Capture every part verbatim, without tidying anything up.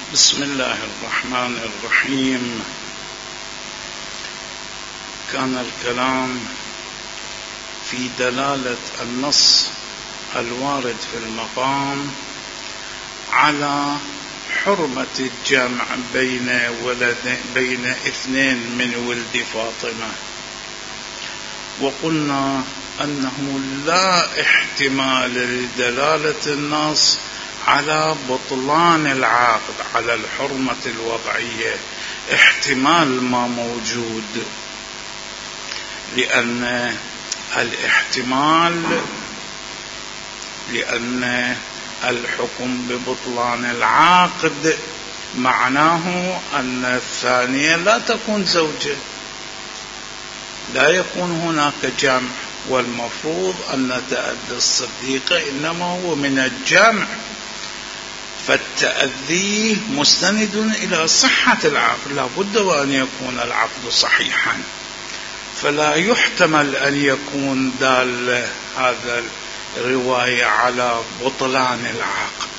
بسم الله الرحمن الرحيم. كان الكلام في دلالة النص الوارد في المقام على حرمة الجمع بين ولد بين اثنين من ولد فاطمة، وقلنا أنه لا احتمال لدلالة النص على بطلان العقد على الحرمة الوضعية، احتمال ما موجود، لأن الاحتمال لأن الحكم ببطلان العقد معناه أن الثانية لا تكون زوجة، لا يكون هناك جمع، والمفروض أن تأذي الصديقة إنما هو من الجمع، فالتأذي مستند إلى صحة العقد، لا بد وأن يكون العقد صحيحا، فلا يحتمل أن يكون دال هذا الرواية على بطلان العقد.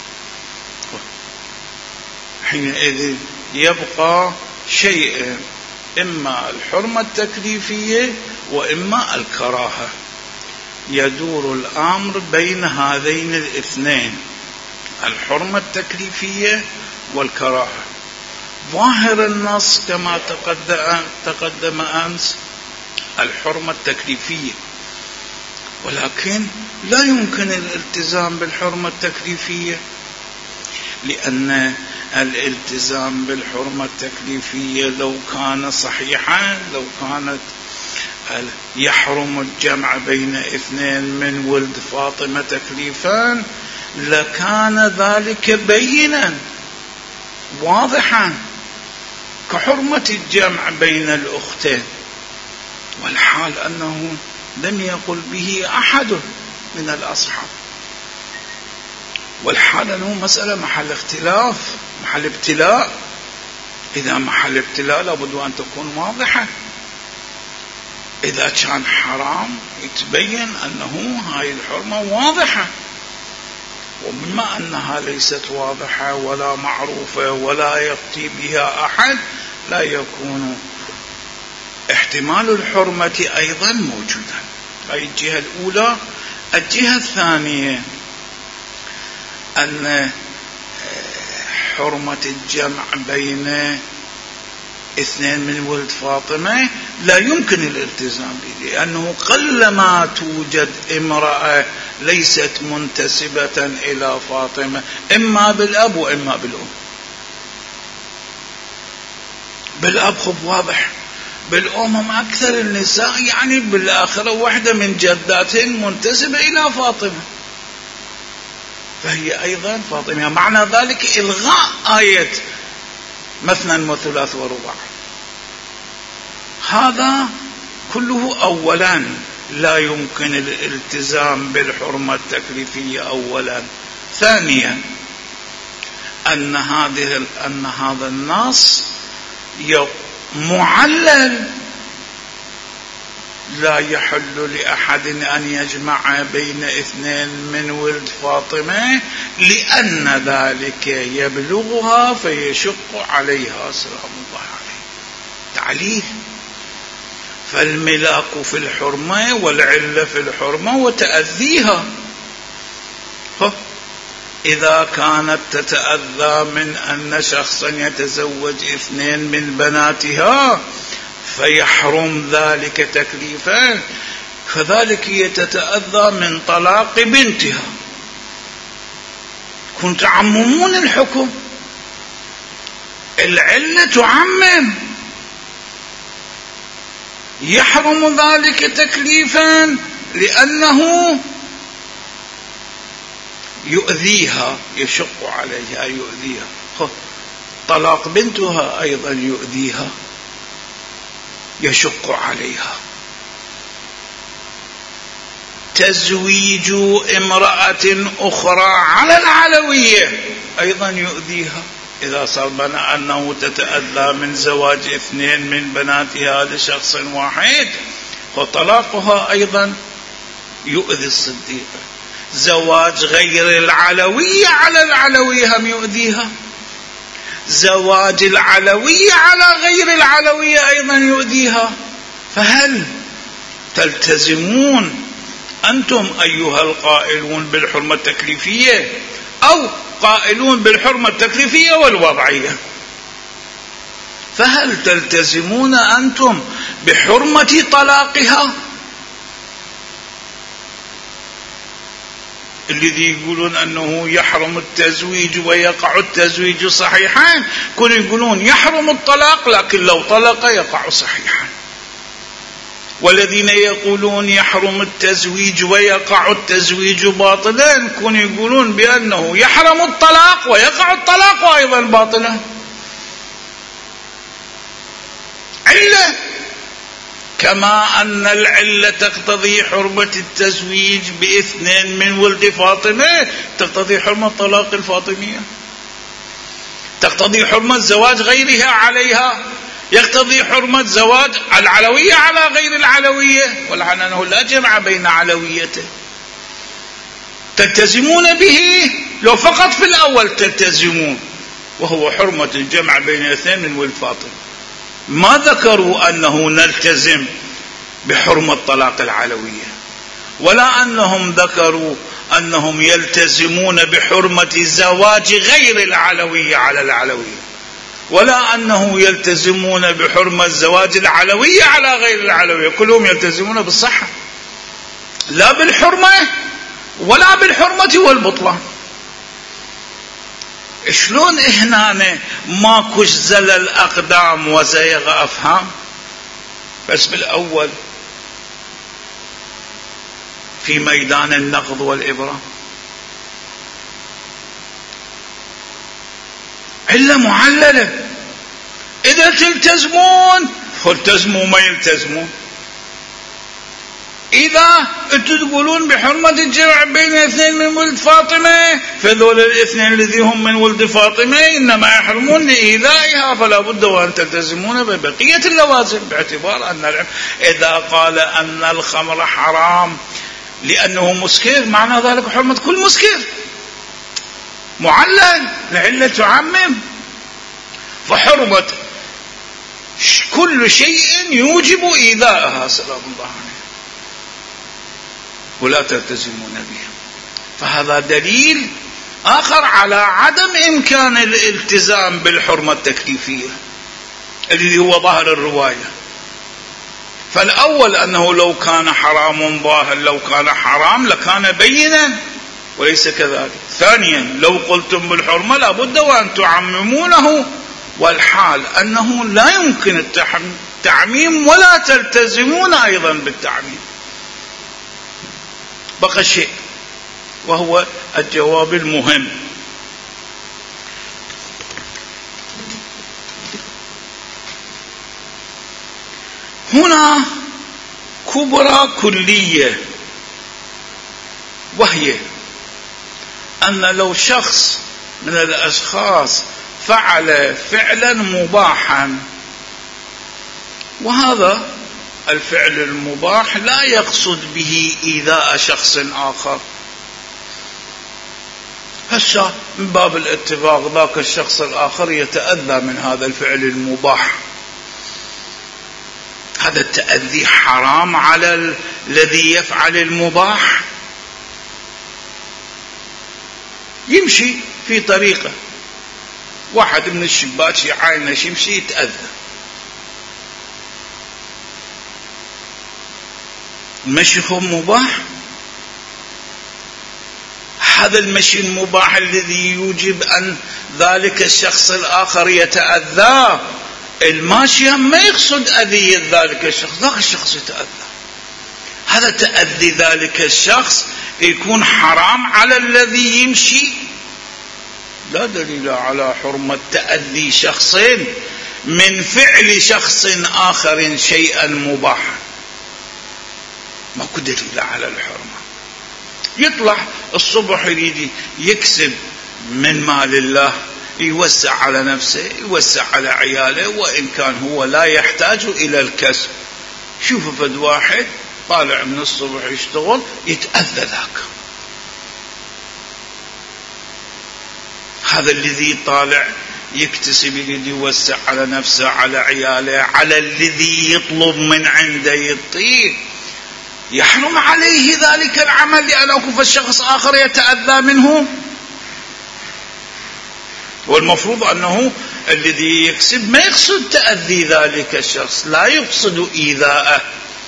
حينئذ يبقى شيء، إما الحرمة التكليفية وإما الكراهة، يدور الأمر بين هذين الاثنين، الحرمة التكليفية والكراهة. ظاهر النص كما تقدم, تقدم أمس الحرمة التكليفية، ولكن لا يمكن الالتزام بالحرمة التكليفية، لأن الالتزام بالحرمة التكليفية لو كان صحيحا، لو كانت يحرم الجمع بين اثنين من ولد فاطمة تكليفان لكان ذلك بينا واضحا كحرمة الجمع بين الأختين، والحال أنه لم يقل به أحد من الأصحاب، والحال أنه مسألة محل اختلاف، محل ابتلاء. إذا محل ابتلاء لابد أن تكون واضحة، إذا كان حرام يتبين أنه هاي الحرمة واضحة، وبما أنها ليست واضحة ولا معروفة ولا يفتي بها أحد لا يكون احتمال الحرمة أيضا موجودا. هاي الجهة الأولى. الجهة الثانية أن حرمة الجمع بين اثنين من ولد فاطمة لا يمكن الالتزام به، لأنه قلما توجد امرأة ليست منتسبة إلى فاطمة إما بالأب وإما بالأم. بالأب خب واضح، بالأم هم أكثر النساء، يعني بالآخرة واحدة من جداتهن منتسبة إلى فاطمة، فهي أيضا فاطمة، معنى ذلك إلغاء آية مثنى وثلاث ورباع. هذا كله أولا لا يمكن الالتزام بالحرمة التكليفية أولا. ثانيا أن هذه أن هذا النص معلل، لا يحل لأحد أن يجمع بين اثنين من ولد فاطمة، لأن ذلك يبلغها فيشق عليها سلام الله عليه. تعليل، فالملاك في الحرمة والعلة في الحرمة وتأذيها. إذا كانت تتأذى من أن شخصا يتزوج اثنين من بناتها فيحرم ذلك تكليفا، كذلك هي تتأذى من طلاق بنتها. كنت تعممون الحكم، العلة تعمم، يحرم ذلك تكليفا لأنه يؤذيها، يشق عليها، يؤذيها. طلاق بنتها أيضا يؤذيها، يشق عليها. تزويج امرأة أخرى على العلوية أيضا يؤذيها، إذا صرنا أنه تتأذى من زواج اثنين من بناتها لشخص واحد، وطلاقها أيضا يؤذي الصديقة. زواج غير العلوية على العلوية هم يؤذيها، زواج العلوية على غير العلوية أيضا يؤذيها. فهل تلتزمون أنتم أيها القائلون بالحرمة التكليفية أو قائلون بالحرمة التكليفية والوضعية؟ فهل تلتزمون أنتم بحرمة طلاقها؟ الذي يقولون أنه يحرم التزويج ويقع التزويج صحيحا، كانوا يقولون يحرم الطلاق لكن لو طلق يقع صحيحا. والذين يقولون يحرم التزويج ويقع التزويج باطلا، كانوا يقولون بأنه يحرم الطلاق ويقع الطلاق أيضا باطلا. علة، كما أن العلة تقتضي حرمة التزويج باثنين من ولد فاطمة تقتضي حرمة طلاق الفاطمية، تقتضي حرمة زواج غيرها عليها، يقتضي حرمة زواج العلوية على غير العلوية، ولأنه لا جمع بين علويته. تلتزمون به لو فقط في الأول تلتزمون، وهو حرمة الجمع بين اثنين من ولد فاطمة. ما ذكروا أنه نلتزم بحرمة طلاق العلوية، ولا أنهم ذكروا أنهم يلتزمون بحرمة زواج غير العلوية على العلوية، ولا أنه يلتزمون بحرمة زواج العلوية على غير العلوية. كلهم يلتزمون بالصحة، لا بالحرمة ولا بالحرمة والبطلان. شلون هنا ماكوش زلل أقدام وزيغ أفهام؟ بس بالأول في ميدان النقض والإبرة علة معللة. إذا تلتزمون فالتزموا، ما يلتزمون. إذا أنتم تقولون بحرمة الجمع بين اثنين من ولد فاطمة، فذول الاثنين الذي هم من ولد فاطمة إنما يحرمون لإيذائها، فلا بد وأن تلتزمون ببقية اللوازم، باعتبار أن إذا قال أن الخمر حرام لأنه مسكر معنى ذلك حرمة كل مسكر، معلل لعلة تعمم. فحرمة كل شيء يوجب إيذائها سلام الله عليه، ولا تلتزمون بها. فهذا دليل آخر على عدم إمكان الالتزام بالحرمة التكليفية الذي هو ظاهر الرواية. فالأول أنه لو كان حرام ظاهر، لو كان حرام لكان بينا، وليس كذلك. ثانيا لو قلتم بالحرمة لابد وأن تعممونه، والحال أنه لا يمكن التعميم ولا تلتزمون أيضا بالتعميم. بقى شيء وهو الجواب المهم. هنا كبرى كلية، وهي أن لو شخص من الأشخاص فعل فعلا مباحا، وهذا الفعل المباح لا يقصد به إيذاء شخص آخر، هسه من باب الاتفاق ذاك الشخص الآخر يتأذى من هذا الفعل المباح، هذا التأذي حرام على الذي يفعل المباح. يمشي في طريقة، واحد من الشباك يعاينه يمشي يتأذى، المشي هو مباح. هذا المشي المباح الذي يوجب أن ذلك الشخص الآخر يتأذى، الماشي ما يقصد أذية ذلك الشخص، ذاك الشخص يتأذى. هذا تأذي ذلك الشخص يكون حرام على الذي يمشي. لا دليل على حرمة تأذي شخص من فعل شخص آخر شيئا مباحا، ماكو دليل على الحرمة. يطلع الصبح يريد يكسب من مال الله، يوسع على نفسه، يوسع على عياله، وإن كان هو لا يحتاج إلى الكسب. شوف فد واحد طالع من الصبح يشتغل يتأذى ذاك، هذا الذي طالع يكتسب، يريد يوسع على نفسه، على عياله، على الذي يطلب من عنده يطيب، يحرم عليه ذلك العمل لأن أكف الشخص آخر يتأذى منه. والمفروض أنه الذي يكسب ما يقصد تأذي ذلك الشخص، لا يقصد إيذاءه.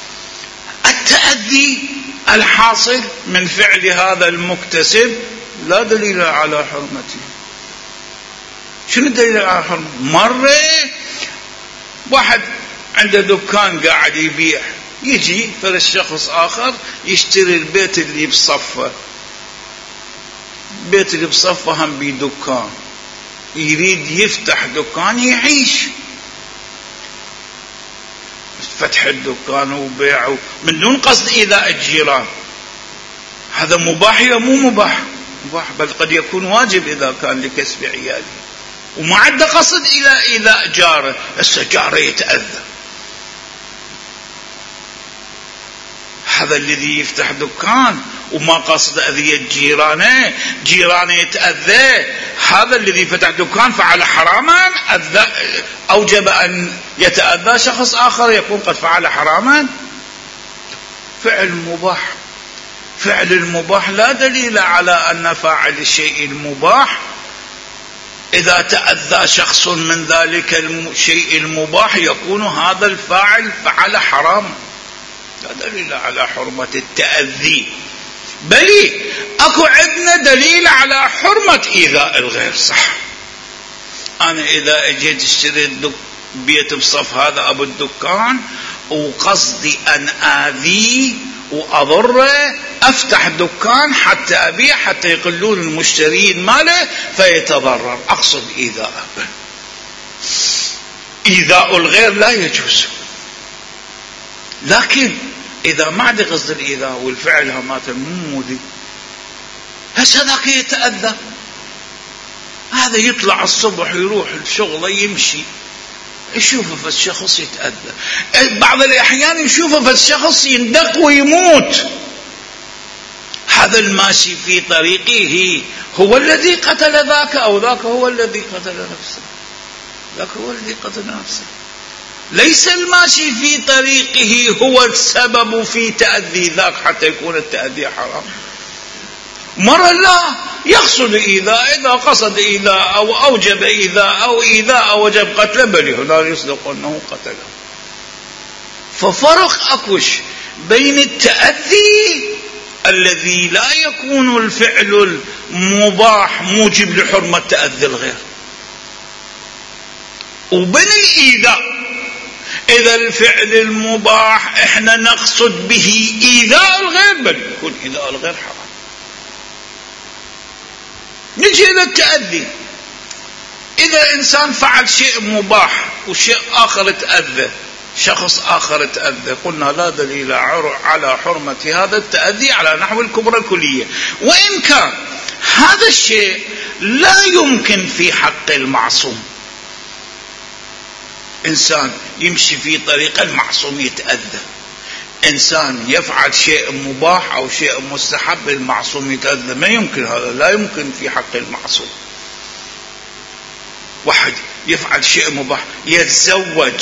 التأذي الحاصل من فعل هذا المكتسب لا دليل على حرمته. شنو الدليل على حرمته؟ مرة واحد عنده دكان قاعد يبيع، يجي فرش شخص آخر يشتري البيت اللي بصفه، البيت اللي بصفه هم بدكان، يريد يفتح دكان يعيش. فتح الدكان وبيعه من دون قصد إيذاء الجيران، هذا مباح يا مو مباح؟ مباح، بل قد يكون واجب إذا كان لكسب عياله، وما عنده قصد إلى إيذاء جاره. هسه جاره يتأذى، هذا الذي يفتح دكان وما قصد أذية جيرانه، جيرانه يتأذى، هذا الذي فتح دكان فعل حراما، أوجب أن يتأذى شخص آخر يكون قد فعل حراما. فعل مباح، فعل المباح لا دليل على أن فاعل الشيء المباح إذا تأذى شخص من ذلك الشيء المباح يكون هذا الفاعل فعل حراما، لا دليل على حرمة التأذي. بل اكو عندنا دليل على حرمة إيذاء الغير. صح، أنا إذا اجيت اشتريت بيت بصف هذا أبو الدكان وقصدي أن آذيه وأضره، أفتح دكان حتى أبيع حتى يقلون المشترين ماله فيتضرر، أقصد إيذاءه. إيذاء الغير لا يجوز، لكن إذا ما عندي قصد الإيذاء والفعل هماته مو مودي، هسه ذاك يتأذى، هذا يطلع الصبح يروح الشغل يمشي يشوفه فالشخص يتأذى، بعض الأحيان يشوفه فالشخص يندق ويموت، هذا الماشي في طريقه هو الذي قتل ذاك أو ذاك هو الذي قتل نفسه، ذاك هو الذي قتل نفسه، ليس الماشي في طريقه هو السبب في تأذي ذاك حتى يكون التأذي حرام. مرة لا يقصد إيذاء، إذا قصد إيذاء أو أوجب إيذاء أو إيذاء أوجب قتله بل هنا يصدق أنه قتله. ففرق أكوش بين التأذي الذي لا يكون الفعل المباح موجب لحرمة تأذي الغير، وبين الإيذاء إذا الفعل المباح إحنا نقصد به إيذاء الغير بل يكون إيذاء الغير حرام. نجي إلى التأذي، إذا إنسان فعل شيء مباح وشيء آخر تأذى، شخص آخر تأذى، قلنا لا دليل على حرمة هذا التأذي على نحو الكبرى الكلية، وإن كان هذا الشيء لا يمكن في حق المعصوم. إنسان يمشي في طريق المعصوم يتأذى، إنسان يفعل شيء مباح أو شيء مستحب المعصوم يتأذى، ما يمكن، هذا لا يمكن في حق المعصوم. واحد يفعل شيء مباح يتزوج،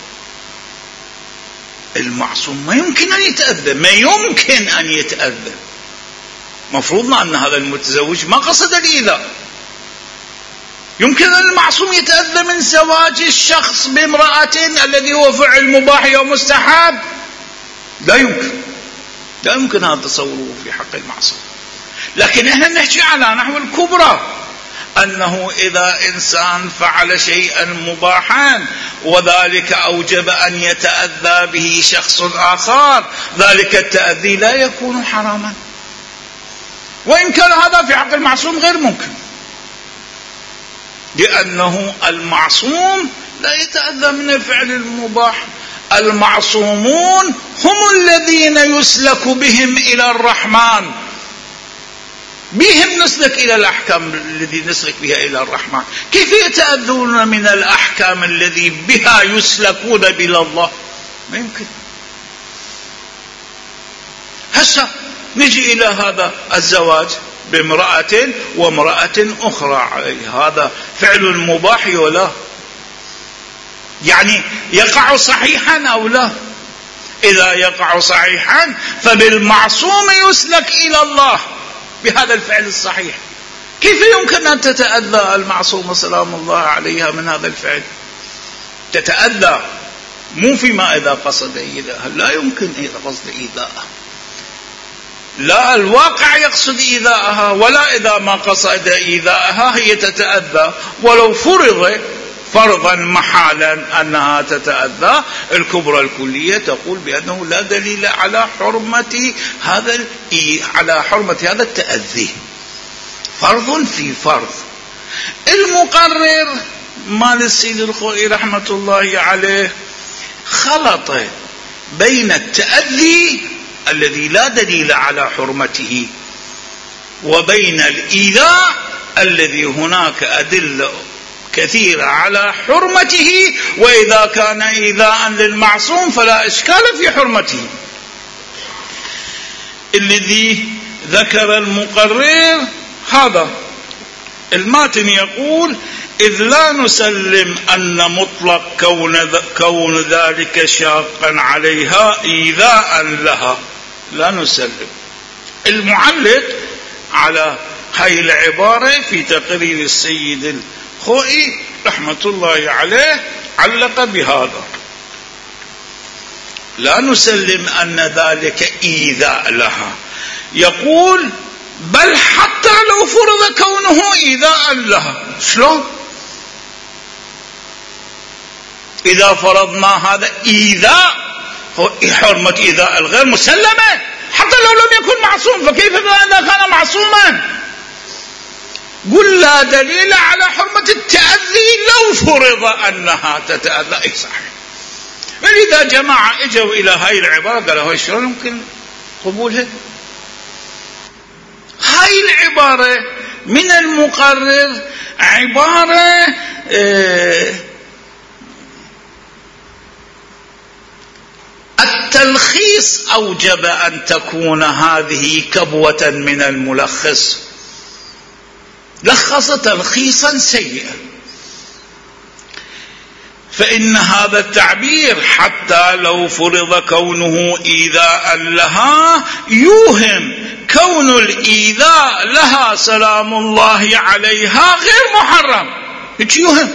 المعصوم ما يمكن أن يتأذى، ما يمكن أن يتأذى، مفروضنا أن هذا المتزوج ما قصد الإيذاء. يمكن أن المعصوم يتأذى من زواج الشخص بامرأة الذي هو فعل مباح أو مستحب؟ لا يمكن، لا يمكن هذا تصوره في حق المعصوم. لكن احنا نحكي على نحو الكبرى، أنه إذا إنسان فعل شيئا مباحا وذلك أوجب أن يتأذى به شخص آخر، ذلك التأذي لا يكون حراما، وإن كان هذا في حق المعصوم غير ممكن، لأنه المعصوم لا يتأذى من الفعل المباح. المعصومون هم الذين يسلك بهم إلى الرحمن، بهم نسلك إلى الأحكام الذي نسلك بها إلى الرحمن. كيف يتأذون من الأحكام الذي بها يسلكون إلى الله؟ ما يمكن. هسه نجي إلى هذا الزواج، بامرأة وامرأة أخرى عليه، هذا فعل مباح ولا يعني يقع صحيحا أو لا؟ إذا يقع صحيحا فبالمعصوم يسلك إلى الله بهذا الفعل الصحيح. كيف يمكن أن تتأذى المعصوم سلام الله عليها من هذا الفعل؟ تتأذى مو فيما إذا قصد إيذاءها، لا يمكن إذا قصد إيذاءها، لا الواقع يقصد إيذاءها، ولا إذا ما قصد إيذاءها هي تتأذى. ولو فرض فرضا محالا أنها تتأذى، الكبرى الكلية تقول بأنه لا دليل على حرمة هذا على حرمة هذا التأذي، فرض في فرض. المقرر مال السيد الخوئي رحمة الله عليه خلط بين التأذي الذي لا دليل على حرمته وبين الإيذاء الذي هناك أدلة كثيرة على حرمته، وإذا كان إيذاء للمعصوم فلا إشكال في حرمته. الذي ذكر المقرر هذا الماتن يقول: إذ لا نسلم أن مطلق كون, كون ذلك شاقا عليها إيذاء لها، لا نسلم. المعلق على هاي العبارة في تقرير السيد الخوئي رحمة الله عليه علق بهذا: لا نسلم أن ذلك إيذاء لها، يقول بل حتى لو فرض كونه إيذاء لها. شلون؟ إذا فرضنا هذا إيذاء، حرمة إيذاء الغير مسلمة حتى لو لم يكن معصوم، فكيف إذا كان معصوما؟ قل لا دليل على حرمة التأذي لو فرض أنها تتأذى. إيه صحيح. فإذا جماعة اجوا إلى هاي العبارة قالوا: هاي شلون يمكن قبولها؟ هاي العبارة من المقرر عبارة اه التلخيص أوجب أن تكون هذه كبوة من الملخص، لخص تلخيصا سيئا. فإن هذا التعبير حتى لو فرض كونه إيذاء لها يوهم كون الإيذاء لها سلام الله عليها غير محرم، يوهم،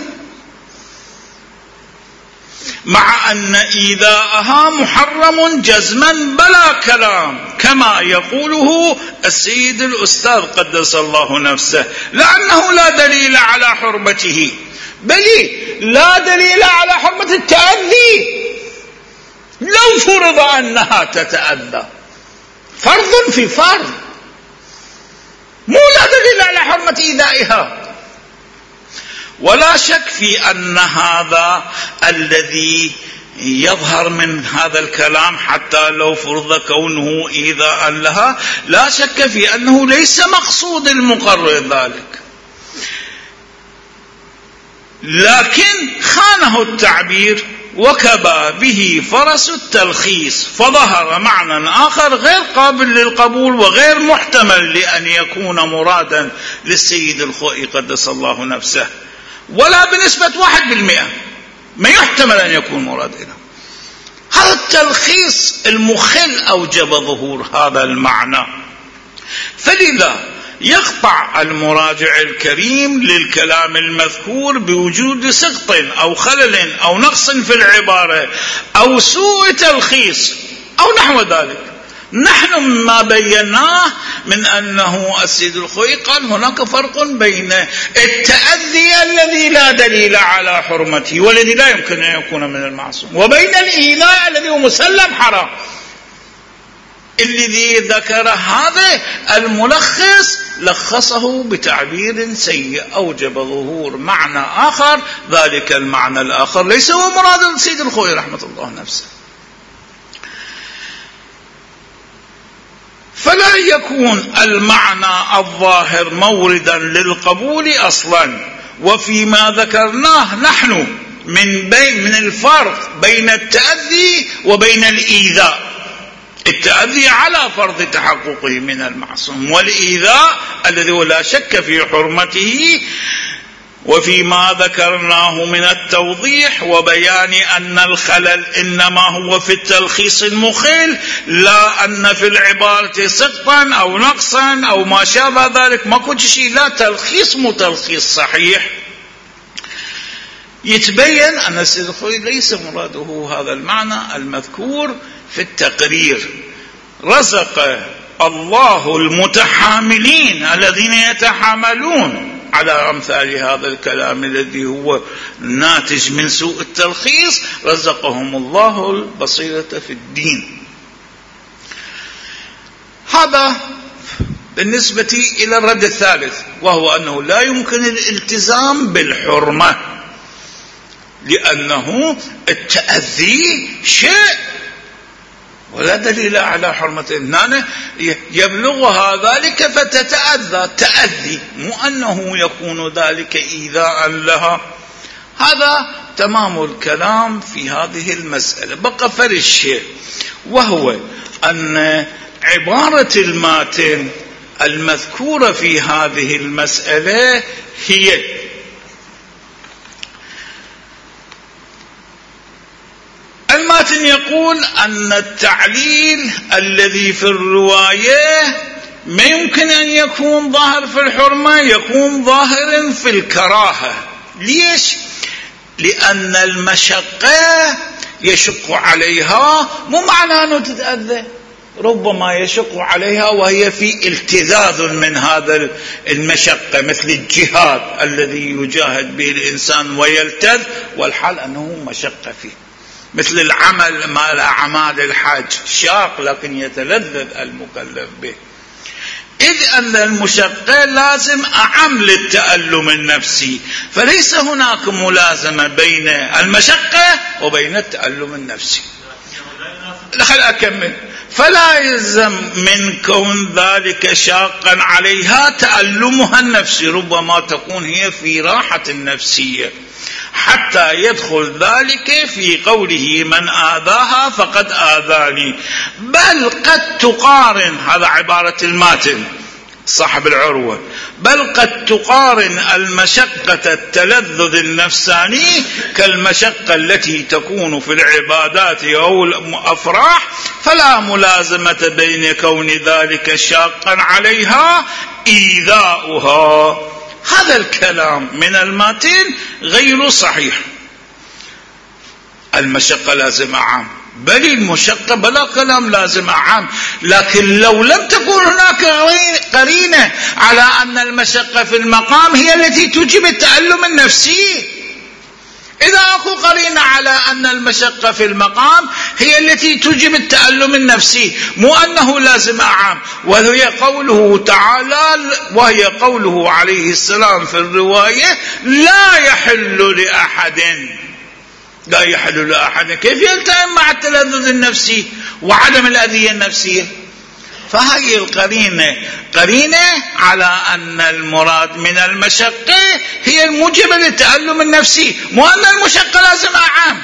مع أن إيذاءها محرم جزما بلا كلام كما يقوله السيد الأستاذ قدس الله نفسه، لأنه لا دليل على حرمته، بل لا دليل على حرمة التأذي لو فرض أنها تتأذى، فرض في فرض، مو لا دليل على حرمة إيذائها. ولا شك في أن هذا الذي يظهر من هذا الكلام حتى لو فرض كونه إيذاء لها، لا شك في أنه ليس مقصود المقرر ذلك، لكن خانه التعبير وكبى به فرس التلخيص، فظهر معنى آخر غير قابل للقبول وغير محتمل لأن يكون مرادا للسيد الخوئي قدس الله نفسه، ولا بنسبة واحد بالمئة ما يحتمل أن يكون مراد له. هذا التلخيص المخل أوجب ظهور هذا المعنى، فلذا يقطع المراجع الكريم للكلام المذكور بوجود سقط أو خلل أو نقص في العبارة أو سوء تلخيص أو نحو ذلك. نحن ما بيناه من أنه السيد الخوئي قال هناك فرق بين التأذي الذي لا دليل على حرمته والذي لا يمكن أن يكون من المعصوم، وبين الإيذاء الذي هو مسلم حرام. الذي ذكر هذا الملخص لخصه بتعبير سيء أوجب ظهور معنى آخر، ذلك المعنى الآخر ليس هو مراد السيد الخوئي رحمة الله نفسه. فلا يكون المعنى الظاهر موردا للقبول أصلا. وفيما ذكرناه نحن من بين من الفرق بين التأذي وبين الإيذاء، التأذي على فرض تحققه من المعصوم، والإيذاء الذي هو لا شك في حرمته وفيما ذكرناه من التوضيح وبيان أن الخلل إنما هو في التلخيص المخل، لا أن في العبارة سقطا أو نقصا أو ما شابه ذلك. ما كنت شيء، لا تلخيص متلخيص صحيح. يتبين أن السيد الخوئي ليس مراده هذا المعنى المذكور في التقرير. رزق الله المتحاملين الذين يتحاملون على أمثال هذا الكلام الذي هو ناتج من سوء التلخيص، رزقهم الله البصيرة في الدين. هذا بالنسبة إلى الرد الثالث، وهو أنه لا يمكن الالتزام بالحرمة، لأنه التأذي شيء ولا دليل على حرمته. هنا يبلغها ذلك فتتأذى، تأذي، مو أنه يكون ذلك إيذاء لها. هذا تمام الكلام في هذه المسألة. بقى فرق شيء، وهو أن عبارة الماتن المذكورة في هذه المسألة هي الماتن يقول أن التعليل الذي في الرواية ما يمكن أن يكون ظاهر في الحرمة، يكون ظاهر في الكراهة. ليش؟ لأن المشقة يشق عليها، مو معنى أنه تتأذى، ربما يشق عليها وهي في التذاذ من هذا المشقة، مثل الجهاد الذي يجاهد به الإنسان ويلتذ والحال أنه مشقة فيه، مثل العمل مال أعمال الحج شاق لكن يتلذذ المكلف به. إذ أن المشقة لازم أعم للتألم النفسي، فليس هناك ملازمة بين المشقة وبين التألم النفسي. خل أكمل. فلا يلزم من كون ذلك شاقا عليها تألمها النفسي، ربما تكون هي في راحة النفسية، حتى يدخل ذلك في قوله من آذاها فقد آذاني. بل قد تقارن، هذا عبارة الماتن صاحب العروة، بل قد تقارن المشقة التلذذ النفساني كالمشقة التي تكون في العبادات أو الأفراح، فلا ملازمة بين كون ذلك شاقا عليها إيذاؤها. هذا الكلام من الماتن غير صحيح. المشقة لازم عام، بل المشقة بلا كلام لازم عام، لكن لو لم تكن هناك قرينة على أن المشقة في المقام هي التي توجب التألم النفسي. إذا أكو قرينة على أن المشقة في المقام هي التي توجب التألم النفسي، مو أنه لازم عام. وهي قوله تعالى، وهي قوله عليه السلام في الرواية لا يحل لأحد، لا يحل لأحد، كيف يلتئم مع التلذذ النفسي وعدم الأذية النفسية؟ فهي القرينة قرينة على أن المراد من المشقة هي الموجبة للتألم النفسي، مو أن المشقة لازم عام.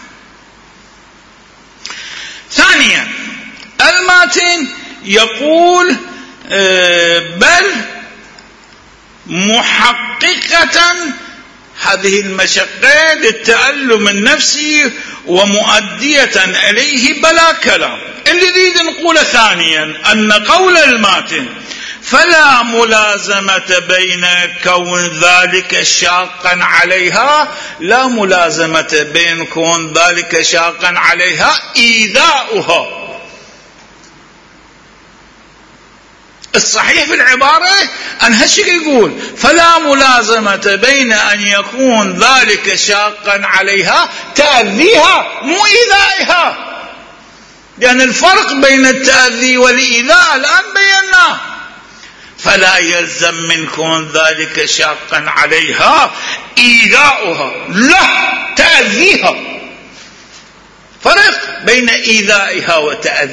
ثانيا الماتن يقول بل محققة هذه المشقة للتألم النفسي ومؤدية إليه بلا كلام. اللي نريد نقوله ثانيا أن قول الماتن فلا ملازمة بين كون ذلك شاقا عليها، لا ملازمة بين كون ذلك شاقا عليها إيذاؤها. الصحيح في العبارة أن هالشيء يقول فلا ملازمة بين أن يكون ذلك شاقا عليها تأذيها مو إيذائها، لأن الفرق بين التأذي والإيذاء الآن بيناه. فلا يلزم من كون ذلك شاقا عليها إيذاؤها، لا تأذيها. فرق بين إيذائها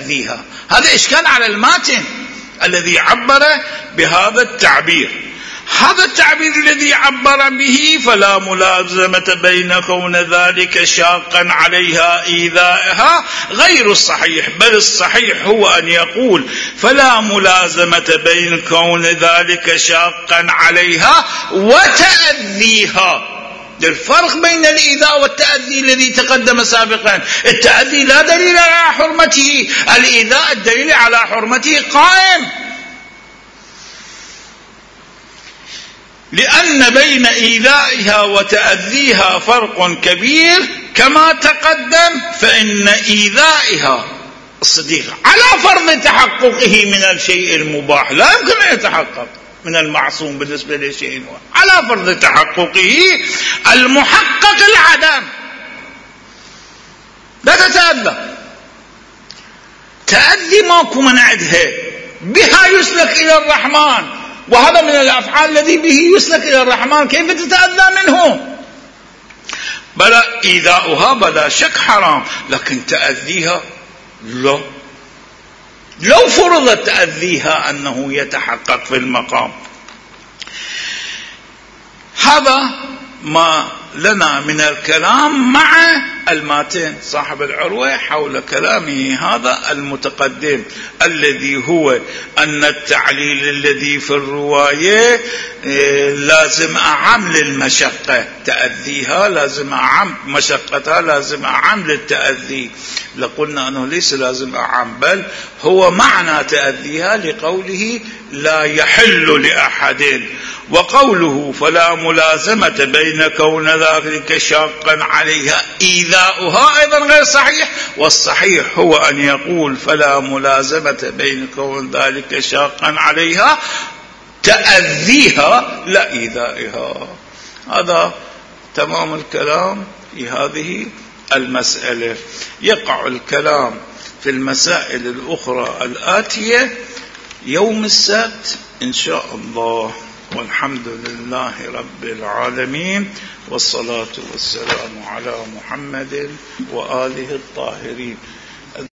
وتأذيها. هذا إشكال على الماتن الذي عبر بهذا التعبير. هذا التعبير الذي عبر به فلا ملازمة بين كون ذلك شاقا عليها إيذائها غير الصحيح، بل الصحيح هو أن يقول فلا ملازمة بين كون ذلك شاقا عليها وتأذيها. الفرق بين الإيذاء والتأذي الذي تقدم سابقا، التأذي لا دليل على حرمته، الإيذاء الدليل على حرمته قائم، لأن بين إيذائها وتأذيها فرق كبير كما تقدم. فإن إيذائها الصديق على فرض تحققه من الشيء المباح لا يمكن أن يتحقق من المعصوم بالنسبة لشيء على فرض تحققه المحقق العدم، لا تتأذى. تأذي ماكو من عندها، بها يسلك إلى الرحمن، وهذا من الأفعال الذي به يسلك إلى الرحمن، كيف تتأذى منه؟ بلا إيذاؤها بلا شك حرام، لكن تأذيها لا. لو فرض تأذيها أنه يتحقق في المقام. هذا ما لنا من الكلام مع الماتين صاحب العروة حول كلامه هذا المتقدم، الذي هو أن التعليل الذي في الرواية لازم أعم للمشقة، تأذيها لازم أعم، مشقتها لازم أعم للتأذي. لقلنا أنه ليس لازم أعم، بل هو معنى تأذيها لقوله لا يحل لأحد، وقوله فلا ملازمة بين كون ذلك شاقا عليها إيذاؤها أيضا غير صحيح. والصحيح هو أن يقول فلا ملازمة بين كون ذلك شاقا عليها تأذيها لا إيذائها. هذا تمام الكلام في هذه المسألة. يقع الكلام في المسائل الأخرى الآتية يوم السبت إن شاء الله، والحمد لله رب العالمين، والصلاة والسلام على محمد وآله الطاهرين.